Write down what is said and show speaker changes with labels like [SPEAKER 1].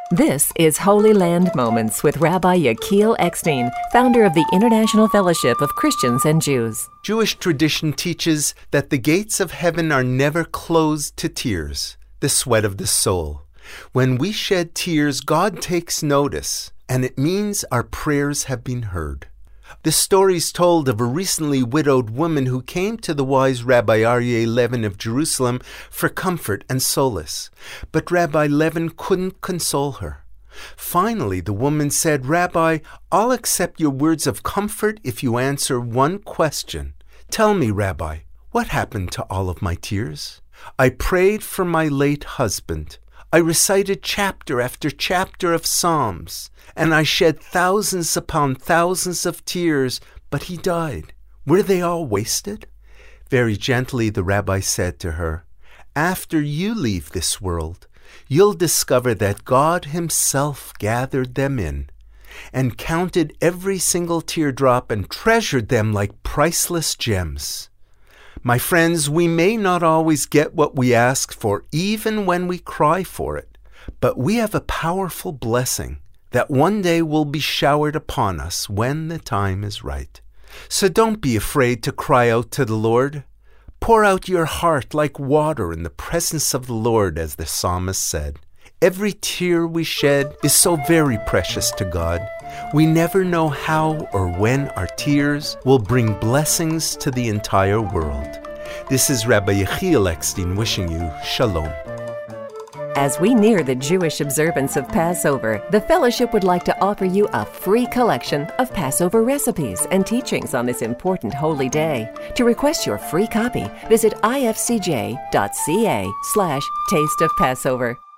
[SPEAKER 1] This is Holy Land Moments with Rabbi Yechiel Eckstein, founder of the International Fellowship of Christians and Jews.
[SPEAKER 2] Jewish tradition teaches that the gates of heaven are never closed to tears, the sweat of the soul. When we shed tears, God takes notice, and it means our prayers have been heard. The story is told of a recently widowed woman who came to the wise Rabbi Aryeh Levin of Jerusalem for comfort and solace. But Rabbi Levin couldn't console her. Finally, the woman said, "Rabbi, I'll accept your words of comfort if you answer one question. Tell me, Rabbi, what happened to all of my tears? I prayed for my late husband. I recited chapter after chapter of Psalms, and I shed thousands upon thousands of tears, but he died. Were they all wasted?" Very gently the rabbi said to her, "After you leave this world, you'll discover that God himself gathered them in and counted every single teardrop and treasured them like priceless gems." My friends, we may not always get what we ask for, even when we cry for it, but we have a powerful blessing that one day will be showered upon us when the time is right. So don't be afraid to cry out to the Lord. Pour out your heart like water in the presence of the Lord, as the psalmist said. Every tear we shed is so very precious to God. We never know how or when our tears will bring blessings to the entire world. This is Rabbi Yechiel Eckstein wishing you Shalom.
[SPEAKER 1] As we near the Jewish observance of Passover, the Fellowship would like to offer you a free collection of Passover recipes and teachings on this important holy day. To request your free copy, visit ifcj.ca/tasteofpassover.